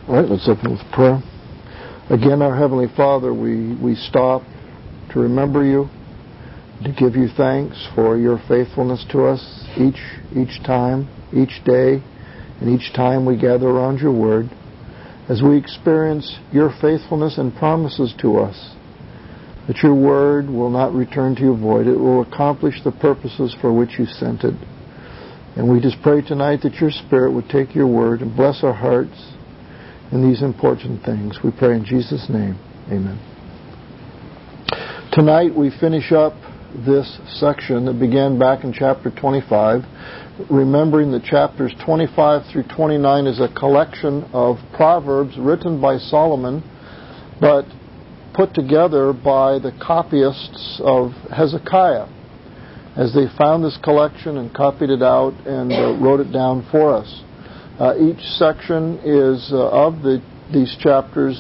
All right, let's open with prayer. Again, our Heavenly Father, we stop to remember you, to give you thanks for your faithfulness to us each time, each day, and each time we gather around your word, as we experience your faithfulness and promises to us, that your word will not return to you void. It will accomplish the purposes for which you sent it. And we just pray tonight that your Spirit would take your word and bless our hearts in these important things. We pray in Jesus' name. Amen. Tonight we finish up this section that began back in chapter 25, remembering that chapters 25 through 29 is a collection of proverbs written by Solomon, but put together by the copyists of Hezekiah, as they found this collection and copied it out and wrote it down for us. Each section is these chapters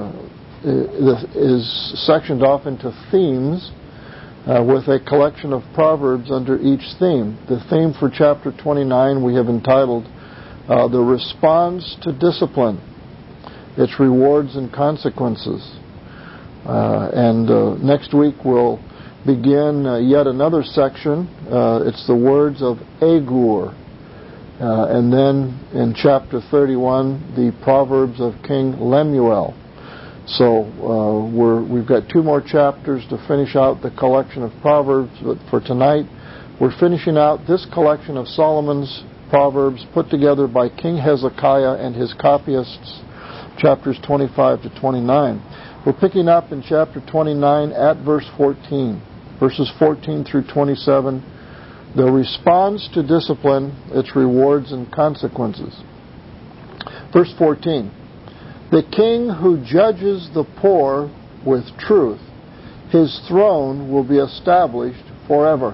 is sectioned off into themes with a collection of proverbs under each theme. The theme for chapter 29 we have entitled The Response to Discipline, Its Rewards and Consequences. And next week we'll begin yet another section. It's the words of Agur. And then in chapter 31, the Proverbs of King Lemuel. So we've got two more chapters to finish out the collection of Proverbs. But for tonight, we're finishing out this collection of Solomon's Proverbs put together by King Hezekiah and his copyists, chapters 25 to 29. We're picking up in chapter 29 at verse 14, verses 14 through 27. The response to discipline, its rewards and consequences. Verse 14. The king who judges the poor with truth, his throne will be established forever.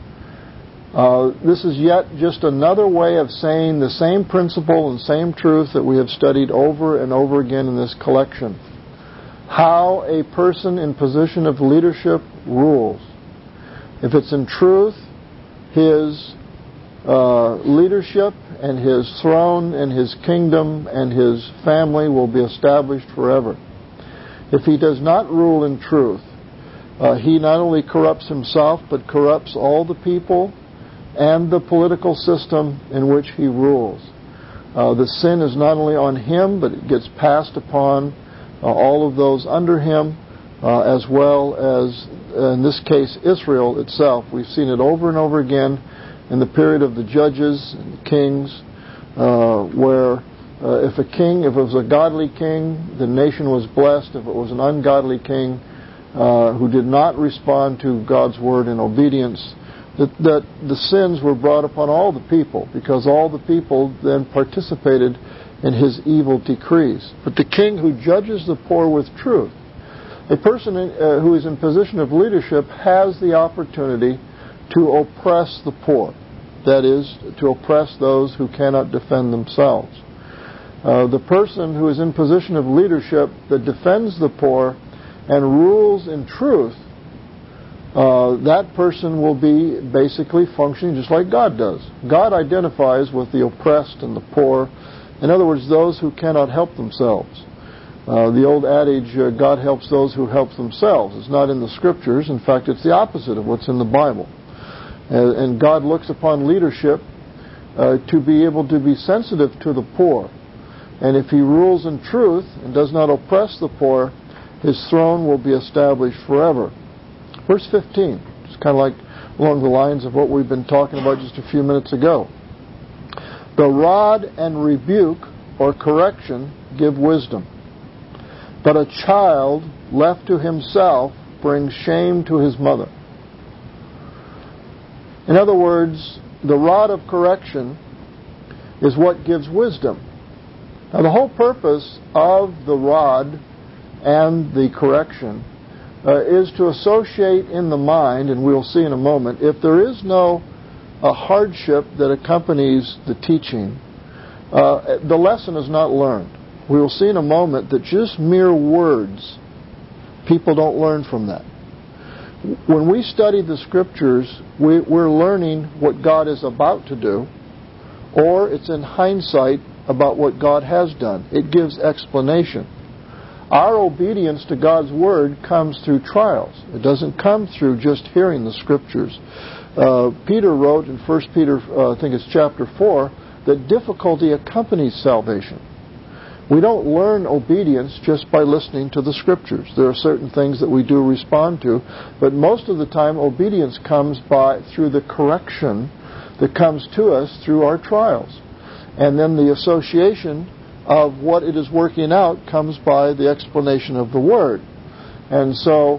This is yet just another way of saying the same principle and same truth that we have studied over and over again in this collection. How a person in position of leadership rules. If it's in truth, his leadership and his throne and his kingdom and his family will be established forever. If he does not rule in truth, he not only corrupts himself, but corrupts all the people and the political system in which he rules. The sin is not only on him, but it gets passed upon all of those under him, as well as, in this case, Israel itself. We've seen it over and over again in the period of the judges and the kings, where if it was a godly king, the nation was blessed. If it was an ungodly king who did not respond to God's word in obedience, that the sins were brought upon all the people, because all the people then participated in his evil decrees. But the king who judges the poor with truth, a person who is in position of leadership has the opportunity to oppress the poor. That is, to oppress those who cannot defend themselves. The person who is in position of leadership that defends the poor and rules in truth, that person will be basically functioning just like God does. God identifies with the oppressed and the poor. In other words, those who cannot help themselves. The old adage, God helps those who help themselves, is not in the Scriptures. In fact, it's the opposite of what's in the Bible. And God looks upon leadership to be able to be sensitive to the poor. And if he rules in truth and does not oppress the poor, his throne will be established forever. Verse 15, it's kind of like along the lines of what we've been talking about just a few minutes ago. The rod and rebuke or correction give wisdom, but a child left to himself brings shame to his mother. In other words, the rod of correction is what gives wisdom. Now, the whole purpose of the rod and the correction is to associate in the mind, and we'll see in a moment, if there is no hardship that accompanies the teaching, the lesson is not learned. We will see in a moment that just mere words, people don't learn from that. When we study the Scriptures, we're learning what God is about to do, or it's in hindsight about what God has done. It gives explanation. Our obedience to God's Word comes through trials. It doesn't come through just hearing the Scriptures. Peter wrote in 1 Peter, I think it's chapter 4, that difficulty accompanies salvation. We don't learn obedience just by listening to the Scriptures. There are certain things that we do respond to, but most of the time obedience comes through the correction that comes to us through our trials. And then the association of what it is working out comes by the explanation of the Word. And so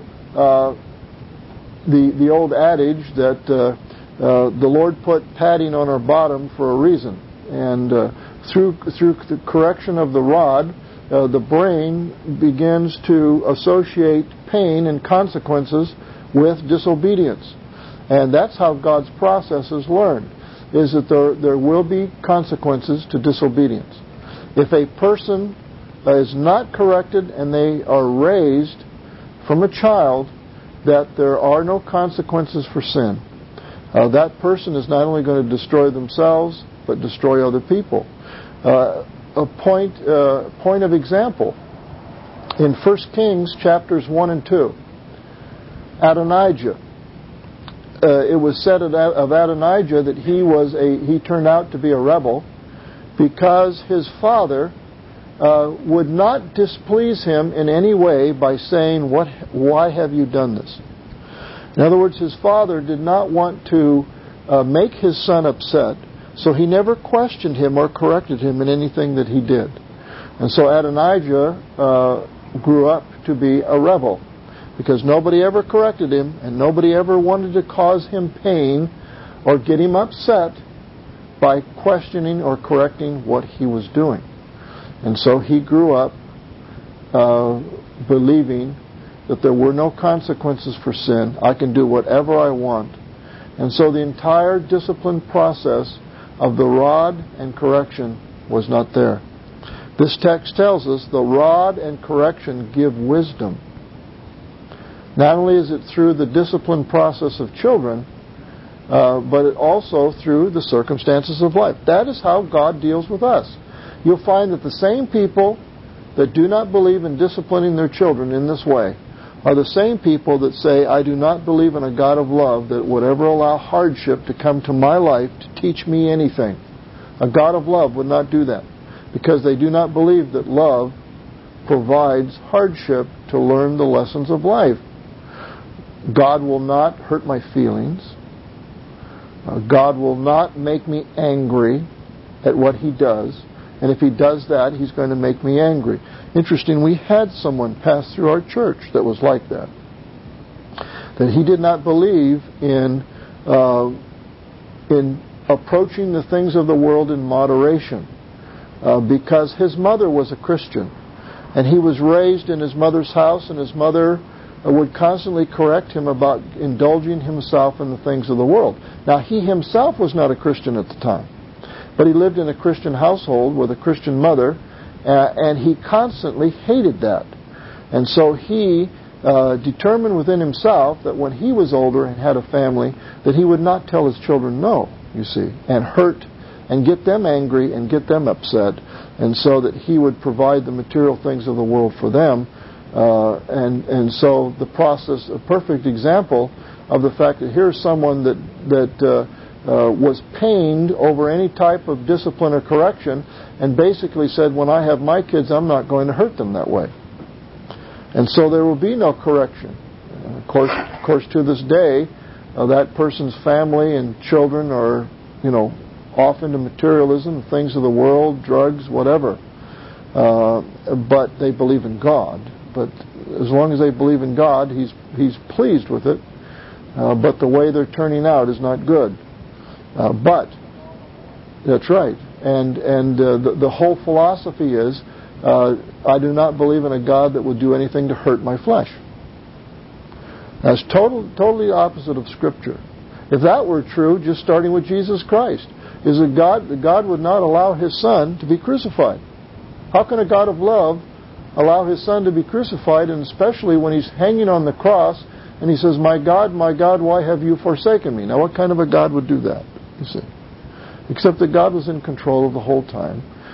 the old adage that the Lord put padding on our bottom for a reason. And through the correction of the rod, the brain begins to associate pain and consequences with disobedience. And that's how God's process is learned, is that there will be consequences to disobedience. If a person is not corrected and they are raised from a child that there are no consequences for sin, that person is not only going to destroy themselves, but destroy other people. A point of example, in 1 Kings chapters 1 and 2, Adonijah. It was said of Adonijah that he turned out to be a rebel because his father would not displease him in any way by saying, "Why have you done this?" In other words, his father did not want to make his son upset, so he never questioned him or corrected him in anything that he did. And so Adonijah grew up to be a rebel because nobody ever corrected him and nobody ever wanted to cause him pain or get him upset by questioning or correcting what he was doing. And so he grew up believing that there were no consequences for sin. I can do whatever I want. And so the entire discipline process of the rod and correction was not there. This text tells us the rod and correction give wisdom. Not only is it through the discipline process of children, but it also through the circumstances of life. That is how God deals with us. You'll find that the same people that do not believe in disciplining their children in this way are the same people that say, "I do not believe in a God of love that would ever allow hardship to come to my life to teach me anything." A God of love would not do that because they do not believe that love provides hardship to learn the lessons of life. God will not hurt my feelings. God will not make me angry at what He does. And if He does that, He's going to make me angry. Interesting, we had someone pass through our church that was like that. That he did not believe in approaching the things of the world in moderation. Because his mother was a Christian. And he was raised in his mother's house, and his mother would constantly correct him about indulging himself in the things of the world. Now, he himself was not a Christian at the time. But he lived in a Christian household with a Christian mother, and he constantly hated that. And so he determined within himself that when he was older and had a family, that he would not tell his children no, you see, and hurt and get them angry and get them upset, and so that he would provide the material things of the world for them. And so the process, a perfect example of the fact that here's someone that was pained over any type of discipline or correction, and basically said, when I have my kids, I'm not going to hurt them that way. And so there will be no correction. Of course, to this day, that person's family and children are, off into materialism, things of the world, drugs, whatever. But they believe in God. But as long as they believe in God, He's pleased with it. But the way they're turning out is not good. But that's right, and the whole philosophy is, I do not believe in a God that would do anything to hurt my flesh. That's totally opposite of Scripture. If that were true, just starting with Jesus Christ, is that God would not allow His Son to be crucified. How can a God of love allow His Son to be crucified, and especially when He's hanging on the cross and He says, my God, why have you forsaken me?" Now, what kind of a God would do that? You see, except that God was in control of the whole time,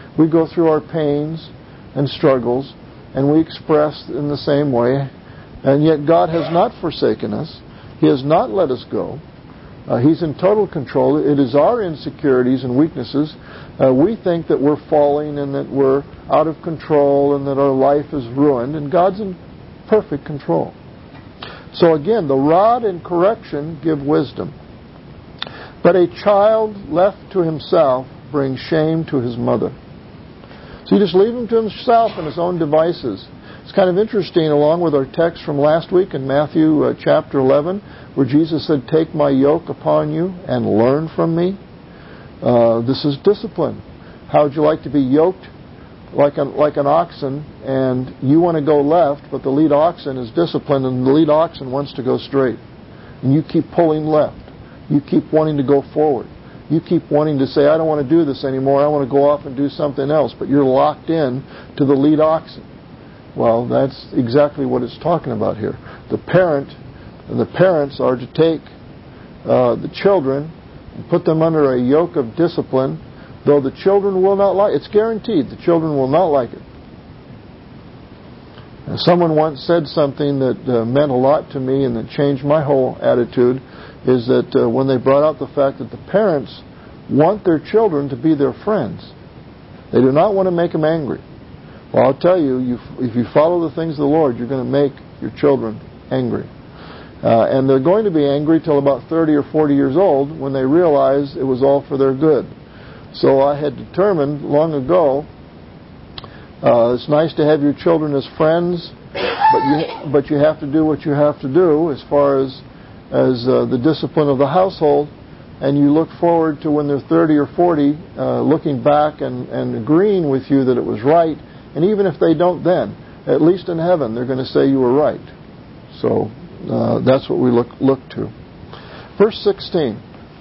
We go through our pains and struggles, and we express in the same way. And yet God has not forsaken us. He has not let us go. He's in total control. It is our insecurities and weaknesses. We think that we're falling and that we're out of control and that our life is ruined, and God's in perfect control. So again, the rod and correction give wisdom. But a child left to himself brings shame to his mother. So you just leave him to himself and his own devices. It's kind of interesting, along with our text from last week in Matthew chapter 11, where Jesus said, "Take my yoke upon you and learn from me." This is discipline. How would you like to be yoked like an oxen, and you want to go left, but the lead oxen is disciplined, and the lead oxen wants to go straight. And you keep pulling left. You keep wanting to go forward. You keep wanting to say, "I don't want to do this anymore. I want to go off and do something else." But you're locked in to the lead oxen. Well, that's exactly what it's talking about here. The parents are to take the children and put them under a yoke of discipline, though the children will not like it. It's guaranteed the children will not like it. Now, someone once said something that meant a lot to me and that changed my whole attitude, is that when they brought out the fact that the parents want their children to be their friends. They do not want to make them angry. Well, I'll tell you, if you follow the things of the Lord, you're going to make your children angry. And they're going to be angry till about 30 or 40 years old when they realize it was all for their good. So I had determined long ago, it's nice to have your children as friends, but you have to do what you have to do as far as the discipline of the household. And you look forward to when they're 30 or 40, looking back and agreeing with you that it was right. And even if they don't then, at least in heaven, they're going to say you were right. So that's what we look to. Verse 16.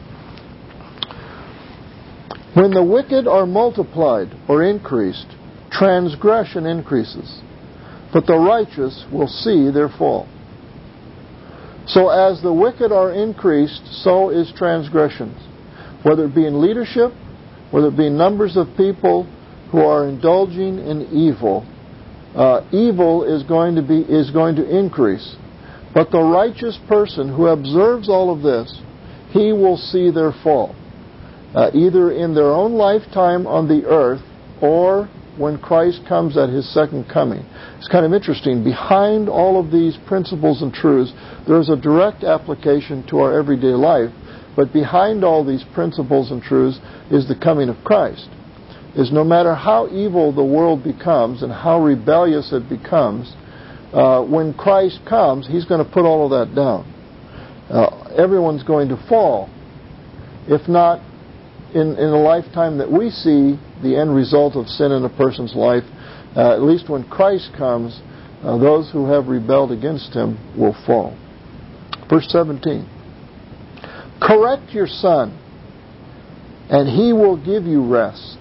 When the wicked are multiplied or increased, transgression increases, but the righteous will see their fall. So as the wicked are increased, so is transgressions. Whether it be in leadership, whether it be in numbers of people who are indulging in evil, evil is going to increase. But the righteous person who observes all of this, he will see their fall, either in their own lifetime on the earth or when Christ comes at His second coming. It's kind of interesting. Behind all of these principles and truths, there's a direct application to our everyday life. But behind all these principles and truths is the coming of Christ. Is no matter how evil the world becomes and how rebellious it becomes, when Christ comes, He's going to put all of that down. Everyone's going to fall. If not in the lifetime that we see the end result of sin in a person's life, at least when Christ comes, those who have rebelled against Him will fall. Verse 17. Correct your son, and he will give you rest.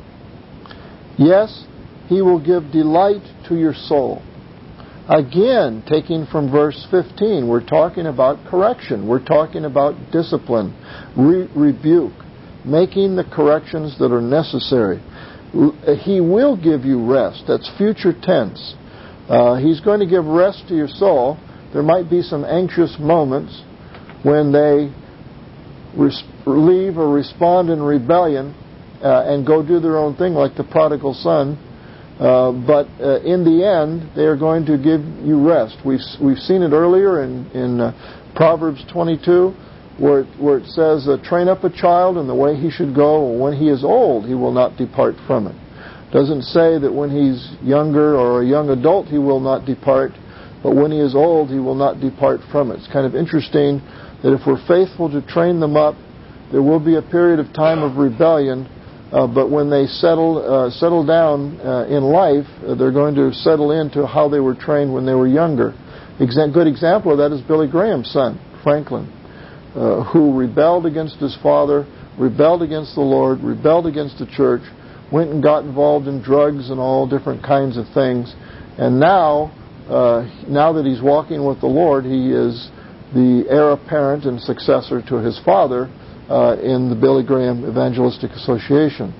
Yes, he will give delight to your soul. Again, taking from verse 15, we're talking about correction. We're talking about discipline, rebuke, making the corrections that are necessary. He will give you rest. That's future tense. He's going to give rest to your soul. There might be some anxious moments when they leave or respond in rebellion and go do their own thing like the prodigal son. But in the end, they are going to give you rest. We've seen it earlier in Proverbs 22, where it says, train up a child in the way he should go, and when he is old, he will not depart from it. It doesn't say that when he's younger or a young adult, he will not depart, but when he is old, he will not depart from it. It's kind of interesting that if we're faithful to train them up, there will be a period of time of rebellion, but when they settle down in life, they're going to settle into how they were trained when they were younger. Good example of that is Billy Graham's son, Franklin, who rebelled against his father, rebelled against the Lord, rebelled against the church, went and got involved in drugs and all different kinds of things. And now that he's walking with the Lord, he is the heir apparent and successor to his father in the Billy Graham Evangelistic Association.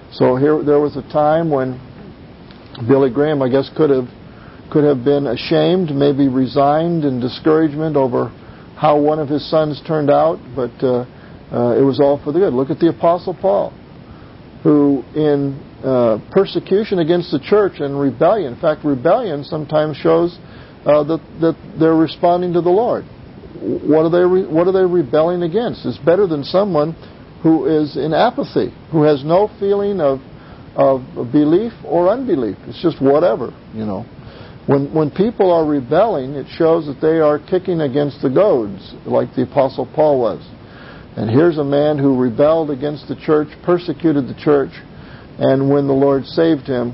So there was a time when Billy Graham, I guess, could have been ashamed, maybe resigned in discouragement over how one of his sons turned out, but it was all for the good. Look at the Apostle Paul, who in persecution against the church and rebellion, in fact, rebellion sometimes shows that they're responding to the Lord. What are they rebelling against? It's better than someone who is in apathy, who has no feeling of belief or unbelief. It's just whatever, you know. When people are rebelling, it shows that they are kicking against the goads, like the Apostle Paul was. And here's a man who rebelled against the church, persecuted the church, and when the Lord saved him,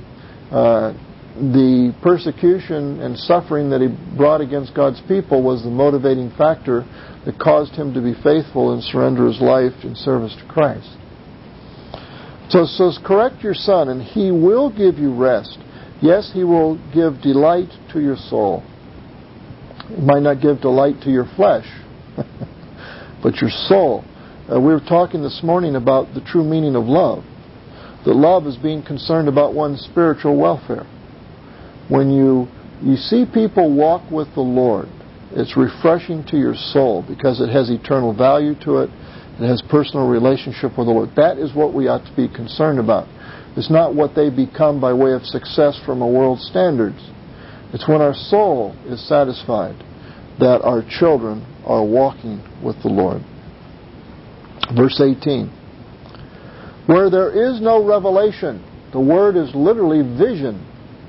the persecution and suffering that he brought against God's people was the motivating factor that caused him to be faithful and surrender his life in service to Christ. So it says, correct your son, and he will give you rest. Yes, he will give delight to your soul. He might not give delight to your flesh, but your soul. We were talking this morning about the true meaning of love. That love is being concerned about one's spiritual welfare. When you see people walk with the Lord, it's refreshing to your soul because it has eternal value to it. It has personal relationship with the Lord. That is what we ought to be concerned about. It's not what they become by way of success from a world's standards. It's when our soul is satisfied that our children are walking with the Lord. Verse 18. Where there is no revelation, the word is literally vision.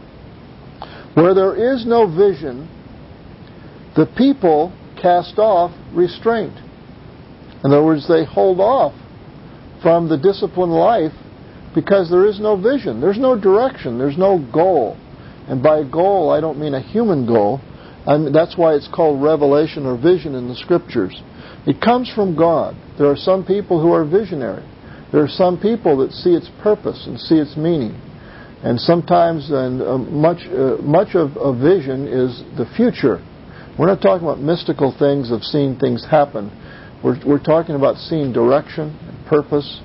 Where there is no vision, the people cast off restraint. In other words, they hold off from the disciplined life because there is no vision. There's no direction. There's no goal. And by goal, I don't mean a human goal. That's why it's called revelation or vision in the Scriptures. It comes from God. There are some people who are visionary. There are some people that see its purpose and see its meaning. And sometimes much of a vision is the future. We're not talking about mystical things of seeing things happen. We're talking about seeing direction and purpose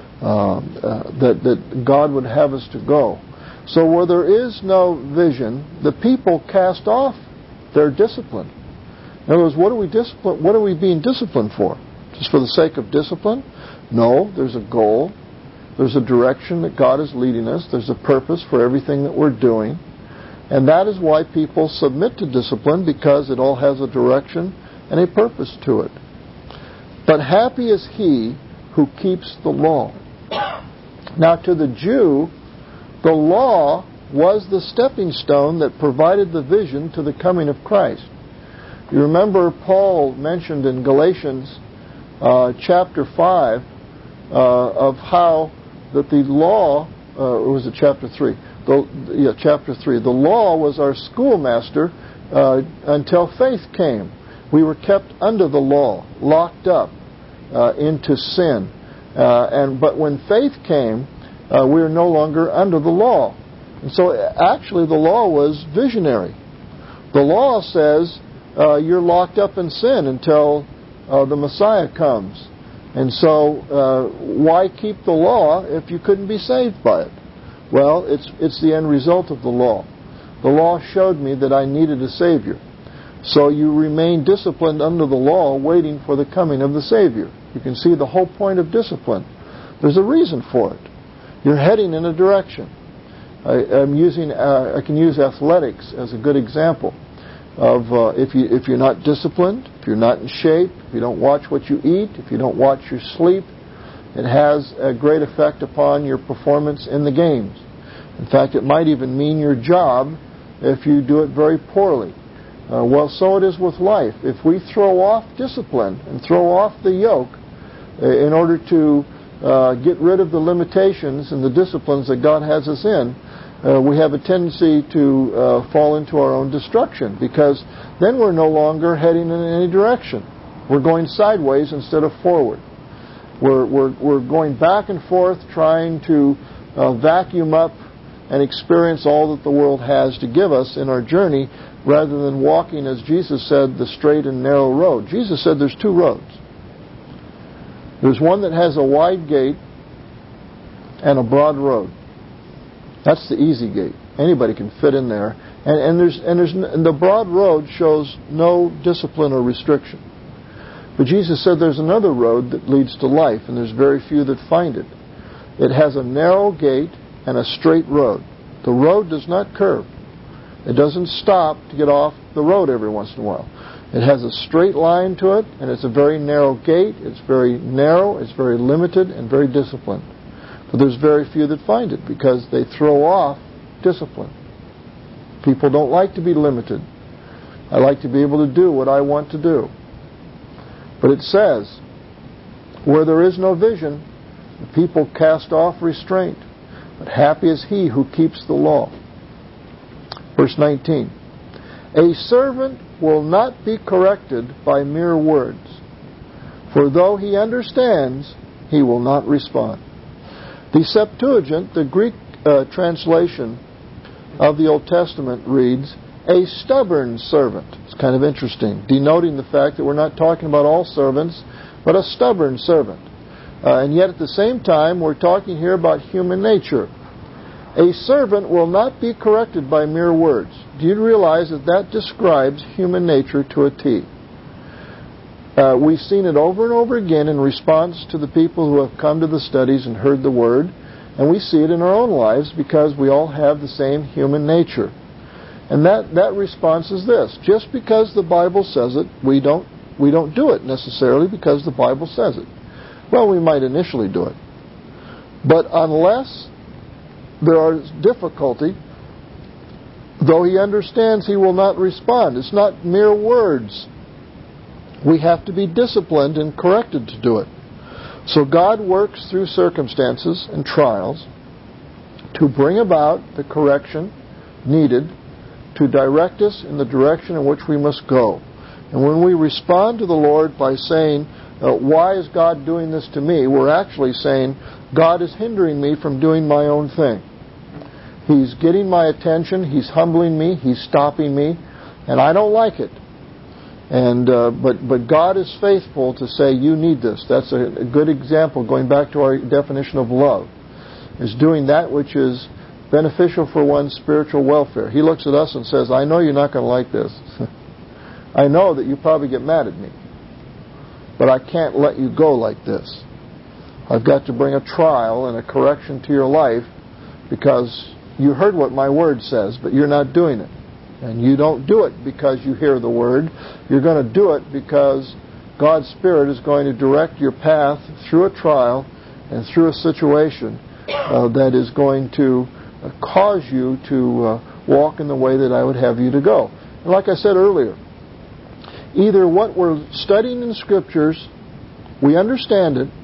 that God would have us to go. So where there is no vision, the people cast off their discipline. In other words, what are we being disciplined for? Just for the sake of discipline? No, there's a goal. There's a direction that God is leading us. There's a purpose for everything that we're doing. And that is why people submit to discipline, because it all has a direction and a purpose to it. But happy is he who keeps the law. Now to the Jew, the law was the stepping stone that provided the vision to the coming of Christ. You remember Paul mentioned in Galatians chapter 5 of how that the law, or was it chapter 3? Chapter 3. The law was our schoolmaster until faith came. We were kept under the law, locked up into sin. But when faith came, we are no longer under the law. And so actually the law was visionary. The law says you're locked up in sin until the Messiah comes. And so why keep the law if you couldn't be saved by it? Well, it's the end result of the law. The law showed me that I needed a Savior. So you remain disciplined under the law, waiting for the coming of the Savior. You can see the whole point of discipline. There's a reason for it. You're heading in a direction. I can use athletics as a good example of if you're not disciplined, if you're not in shape, if you don't watch what you eat, if you don't watch your sleep, it has a great effect upon your performance in the games. In fact, it might even mean your job if you do it very poorly. Well, so it is with life. If we throw off discipline and throw off the yoke in order to get rid of the limitations and the disciplines that God has us in, we have a tendency to fall into our own destruction, because then we're no longer heading in any direction. We're going sideways instead of forward. We're going back and forth trying to vacuum up and experience all that the world has to give us in our journey, rather than walking, as Jesus said, the straight and narrow road. Jesus said there's two roads. There's one that has a wide gate, and a broad road. That's the easy gate. Anybody can fit in there. And the broad road shows no discipline or restriction. But Jesus said there's another road that leads to life, and there's very few that find it. It has a narrow gate and a straight road. The road does not curve. It doesn't stop to get off the road every once in a while. It has a straight line to it, and it's a very narrow gate. It's very narrow, it's very limited, and very disciplined. But there's very few that find it because they throw off discipline. People don't like to be limited. I like to be able to do what I want to do. But it says, where there is no vision, the people cast off restraint. But happy is he who keeps the law. Verse 19. A servant will not be corrected by mere words, for though he understands, he will not respond. The Septuagint, the Greek translation of the Old Testament, reads, a stubborn servant. It's kind of interesting, denoting the fact that we're not talking about all servants, but a stubborn servant. And yet at the same time, we're talking here about human nature. A servant will not be corrected by mere words. Do you realize that that describes human nature to a T? We've seen it over and over again in response to the people who have come to the studies and heard the Word, and we see it in our own lives because we all have the same human nature. And that response is this: just because the Bible says it, we don't do it necessarily because the Bible says it. Well, we might initially do it, but unless there is difficulty, though he understands, he will not respond. It's not mere words. We have to be disciplined and corrected to do it. So God works through circumstances and trials to bring about the correction needed to direct us in the direction in which we must go. And when we respond to the Lord by saying, why is God doing this to me? We're actually saying, God is hindering me from doing my own thing. He's getting my attention, He's humbling me, He's stopping me, and I don't like it. And but God is faithful to say, you need this. That's a good example, going back to our definition of love, is doing that which is beneficial for one's spiritual welfare. He looks at us and says, I know you're not going to like this. I know that you probably get mad at me, but I can't let you go like this. I've got to bring a trial and a correction to your life because you heard what my word says, but you're not doing it. And you don't do it because you hear the word. You're going to do it because God's Spirit is going to direct your path through a trial and through a situation that is going to cause you to walk in the way that I would have you to go. And like I said earlier, either what we're studying in Scriptures, we understand it,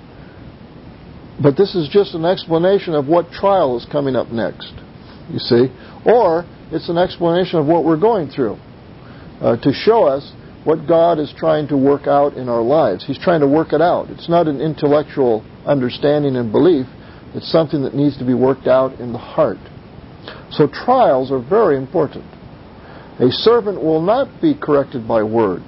but this is just an explanation of what trial is coming up next, you see, or it's an explanation of what we're going through to show us what God is trying to work out in our lives. He's trying to work it out. It's not an intellectual understanding and belief. It's something that needs to be worked out in the heart. So trials are very important. A servant will not be corrected by words.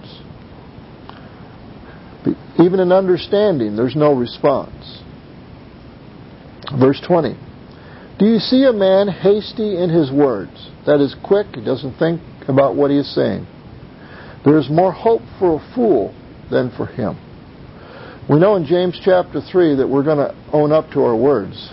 Even in understanding, there's no response. Verse 20. Do you see a man hasty in his words? That is quick, he doesn't think about what he is saying. There is more hope for a fool than for him. We know in James chapter 3 that we're going to own up to our words.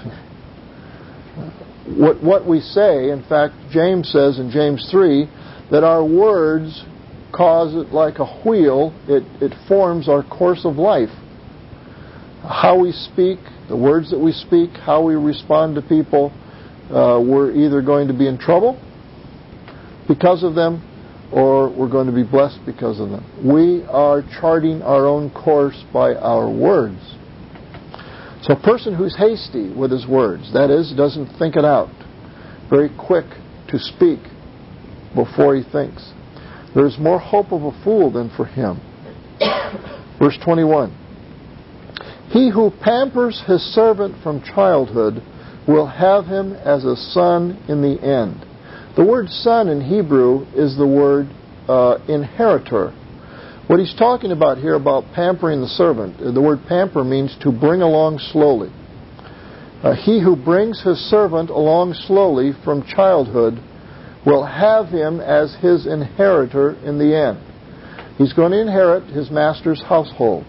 What we say, in fact, James says in James 3 that our words cause it like a wheel. It forms our course of life. How we speak, the words that we speak, how we respond to people, we're either going to be in trouble because of them, or we're going to be blessed because of them. We are charting our own course by our words. So a person who's hasty with his words, that is, doesn't think it out, very quick to speak before he thinks, there's more hope of a fool than for him. Verse 21. He who pampers his servant from childhood will have him as a son in the end. The word son in Hebrew is the word inheritor. What he's talking about here about pampering the servant, the word pamper means to bring along slowly. He who brings his servant along slowly from childhood will have him as his inheritor in the end. He's going to inherit his master's household.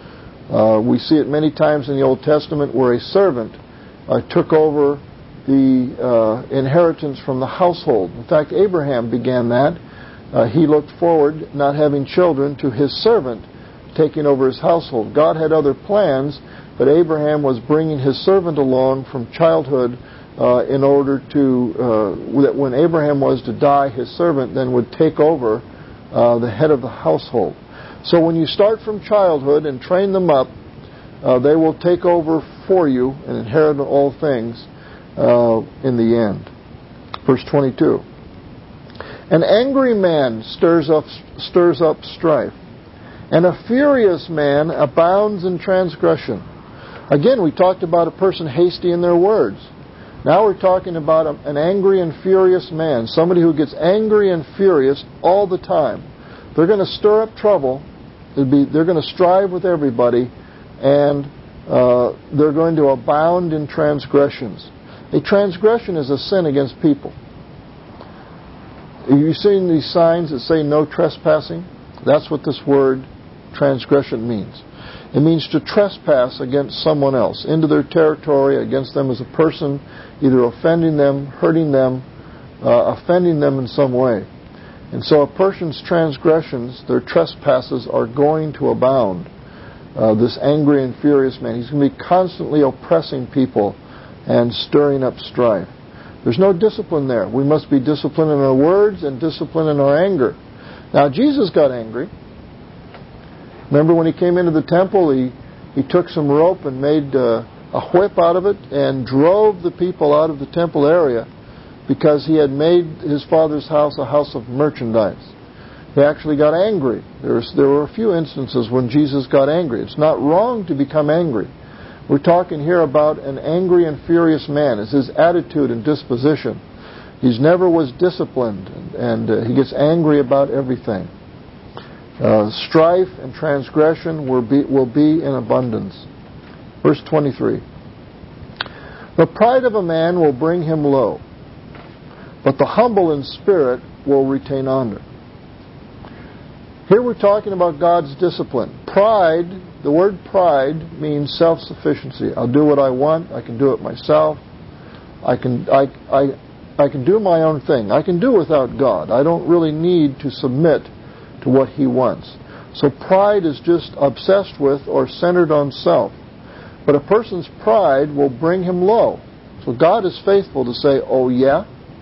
We see it many times in the Old Testament where a servant took over the inheritance from the household. In fact, Abraham began that. He looked forward, not having children, to his servant taking over his household. God had other plans, but Abraham was bringing his servant along from childhood in order to, that when Abraham was to die, his servant then would take over the head of the household. So when you start from childhood and train them up, they will take over for you and inherit all things in the end. Verse 22. An angry man stirs up strife, and a furious man abounds in transgression. Again, we talked about a person hasty in their words. Now we're talking about an angry and furious man, somebody who gets angry and furious all the time. They're going to stir up trouble. They're going to strive with everybody, and they're going to abound in transgressions. A transgression is a sin against people. Have you seen these signs that say no trespassing? That's what this word transgression means. It means to trespass against someone else, into their territory, against them as a person, either offending them, hurting them, offending them in some way. And so a person's transgressions, their trespasses, are going to abound. This angry and furious man, he's going to be constantly oppressing people and stirring up strife. There's no discipline there. We must be disciplined in our words and disciplined in our anger. Now, Jesus got angry. Remember when he came into the temple, he took some rope and made a whip out of it and drove the people out of the temple area because he had made his Father's house a house of merchandise. He actually got angry. There were a few instances when Jesus got angry. It's not wrong to become angry. We're talking here about an angry and furious man. It's his attitude and disposition. He never was disciplined, and he gets angry about everything. Strife and transgression will be in abundance. Verse 23. The pride of a man will bring him low, but the humble in spirit will retain honor. Here we're talking about God's discipline. Pride, the word pride means self-sufficiency. I'll do what I want. I can do it myself. I can do my own thing. I can do without God. I don't really need to submit to what He wants. So pride is just obsessed with or centered on self. But a person's pride will bring him low. So God is faithful to say, oh yeah,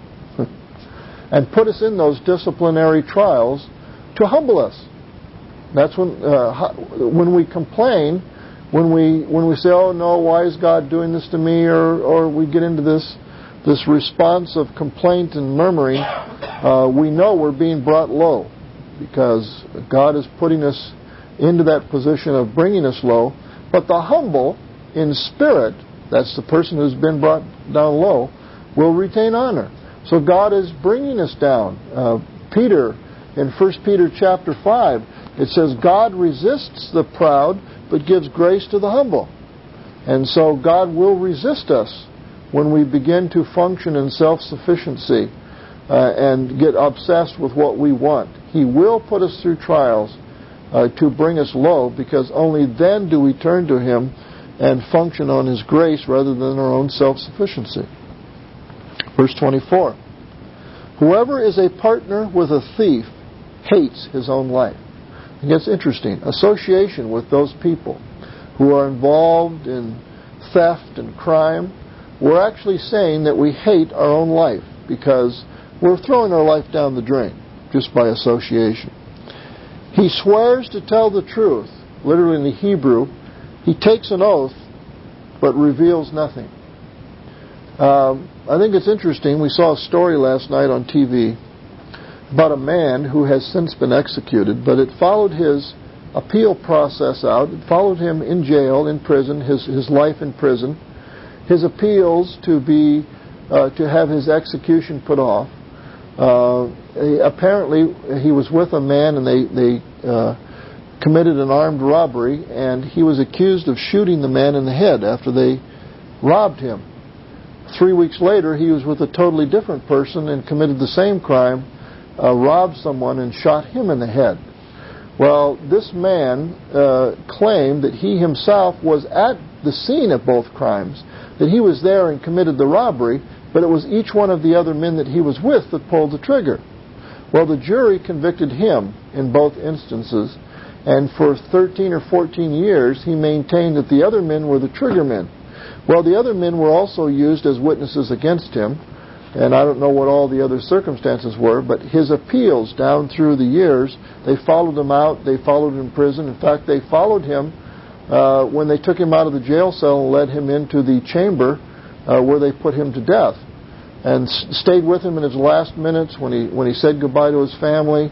and put us in those disciplinary trials to humble us. That's when we complain, when we say, oh no, why is God doing this to me, or we get into this response of complaint and murmuring, we know we're being brought low because God is putting us into that position of bringing us low. But the humble in spirit, that's the person who's been brought down low, will retain honor. So God is bringing us down. Peter, in 1 Peter chapter 5, it says, God resists the proud, but gives grace to the humble. And so God will resist us when we begin to function in self-sufficiency and get obsessed with what we want. He will put us through trials to bring us low, because only then do we turn to Him and function on His grace rather than our own self-sufficiency. Verse 24. Whoever is a partner with a thief hates his own life. And it's interesting. Association with those people who are involved in theft and crime, we're actually saying that we hate our own life because we're throwing our life down the drain just by association. He swears to tell the truth. Literally in the Hebrew, he takes an oath but reveals nothing. I think it's interesting. We saw a story last night on TV about a man who has since been executed, but it followed his appeal process out. It followed him in jail, in prison, his life in prison, his appeals to have his execution put off. Apparently, he was with a man, and they committed an armed robbery, and he was accused of shooting the man in the head after they robbed him. 3 weeks later, he was with a totally different person and committed the same crime, robbed someone and shot him in the head. Well, this man claimed that he himself was at the scene of both crimes, that he was there and committed the robbery, but it was each one of the other men that he was with that pulled the trigger. Well, the jury convicted him in both instances, and for 13 or 14 years he maintained that the other men were the trigger men. Well, the other men were also used as witnesses against him, and I don't know what all the other circumstances were, but his appeals down through the years, they followed him out, they followed him in prison. In fact, they followed him when they took him out of the jail cell and led him into the chamber where they put him to death, and stayed with him in his last minutes when he said goodbye to his family,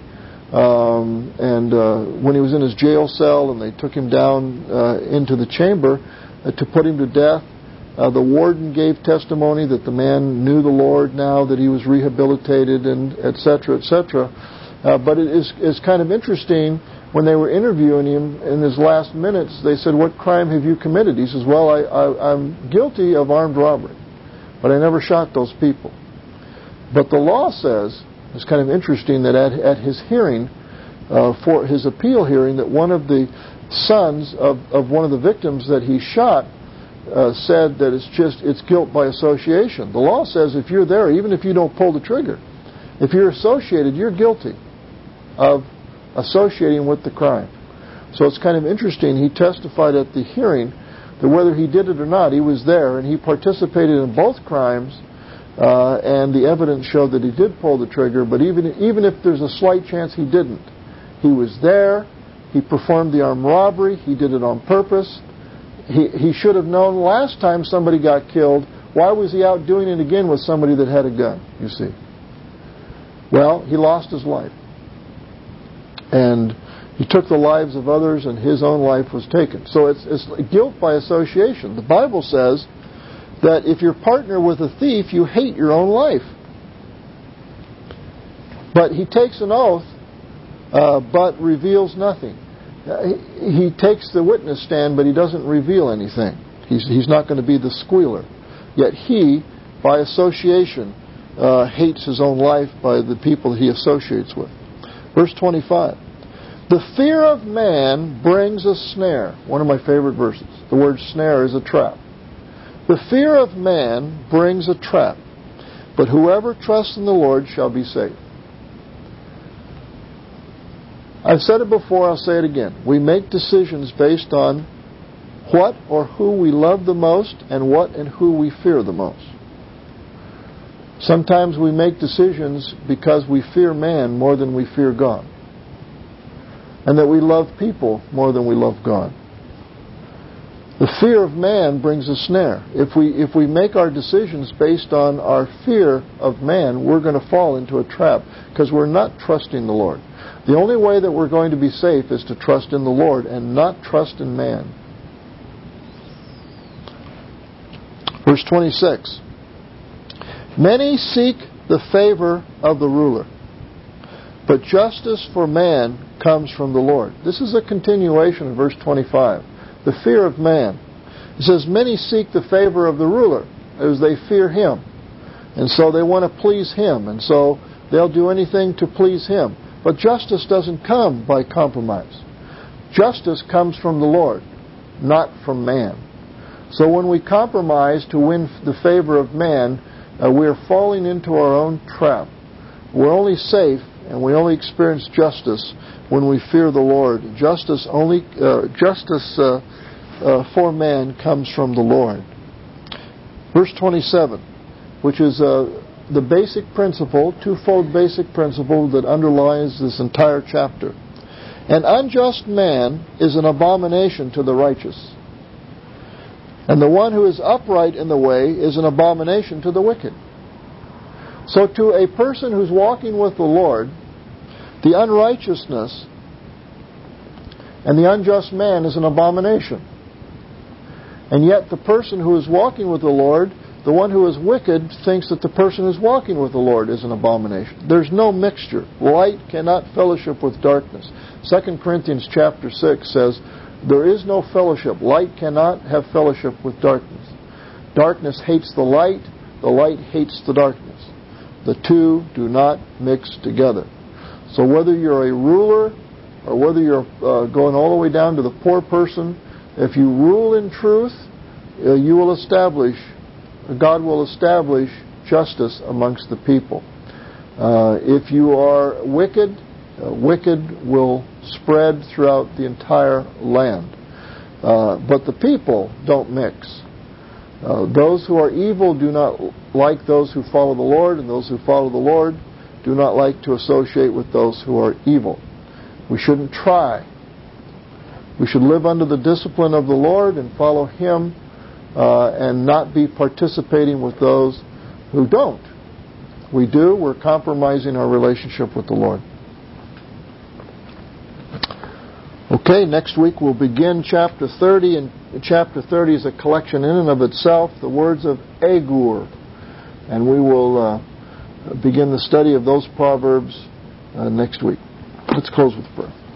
and when he was in his jail cell and they took him down into the chamber to put him to death. The warden gave testimony that the man knew the Lord now, that he was rehabilitated, and etc., etc. But it is kind of interesting, when they were interviewing him in his last minutes, they said, "What crime have you committed?" He says, "Well, I'm guilty of armed robbery, but I never shot those people." But the law says, it's kind of interesting, that at his hearing, for his appeal hearing, that one of the sons of one of the victims that he shot said that it's guilt by association. The law says if you're there, even if you don't pull the trigger, if you're associated, you're guilty of associating with the crime. So it's kind of interesting. He testified at the hearing that whether he did it or not, he was there and he participated in both crimes, and the evidence showed that he did pull the trigger. But even if there's a slight chance he didn't, he was there. He performed the armed robbery. He did it on purpose. He should have known last time somebody got killed. Why was he out doing it again with somebody that had a gun, you see? Well, he lost his life. And he took the lives of others, and his own life was taken. So it's guilt by association. The Bible says that if you're partner with a thief, you hate your own life. But he takes an oath, but reveals nothing. He takes the witness stand, but he doesn't reveal anything. He's not going to be the squealer. Yet he, by association, hates his own life by the people he associates with. Verse 25. The fear of man brings a snare. One of my favorite verses. The word snare is a trap. The fear of man brings a trap, but whoever trusts in the Lord shall be safe. I've said it before, I'll say it again. We make decisions based on what or who we love the most and what and who we fear the most. Sometimes we make decisions because we fear man more than we fear God, and that we love people more than we love God. The fear of man brings a snare. If we make our decisions based on our fear of man, we're going to fall into a trap because we're not trusting the Lord. The only way that we're going to be safe is to trust in the Lord and not trust in man. Verse 26. Many seek the favor of the ruler, but justice for man comes from the Lord. This is a continuation of verse 25. The fear of man. It says, many seek the favor of the ruler as they fear him. And so they want to please him. And so they'll do anything to please him. But justice doesn't come by compromise. Justice comes from the Lord, not from man. So when we compromise to win the favor of man, we're falling into our own trap. We're only safe and we only experience justice when we fear the Lord. Justice for man comes from the Lord. Verse 27, which is the basic principle, twofold basic principle that underlies this entire chapter. An unjust man is an abomination to the righteous, and the one who is upright in the way is an abomination to the wicked. So to a person who's walking with the Lord, the unrighteousness and the unjust man is an abomination. And yet the person who is walking with the Lord, the one who is wicked, thinks that the person who's walking with the Lord is an abomination. There's no mixture. Light cannot fellowship with darkness. 2 Corinthians chapter 6 says, there is no fellowship. Light cannot have fellowship with darkness. Darkness hates the light hates the darkness. The two do not mix together. So whether you're a ruler or whether you're going all the way down to the poor person, if you rule in truth, God will establish justice amongst the people. If you are wicked, wicked will spread throughout the entire land. But the people don't mix. Those who are evil do not like those who follow the Lord, and those who follow the Lord do not like to associate with those who are evil. We shouldn't try. We should live under the discipline of the Lord and follow Him and not be participating with those who don't. We do, we're compromising our relationship with the Lord. Okay, next week we'll begin chapter 30, and chapter 30 is a collection in and of itself, the words of Agur. And we will begin the study of those proverbs next week. Let's close with prayer.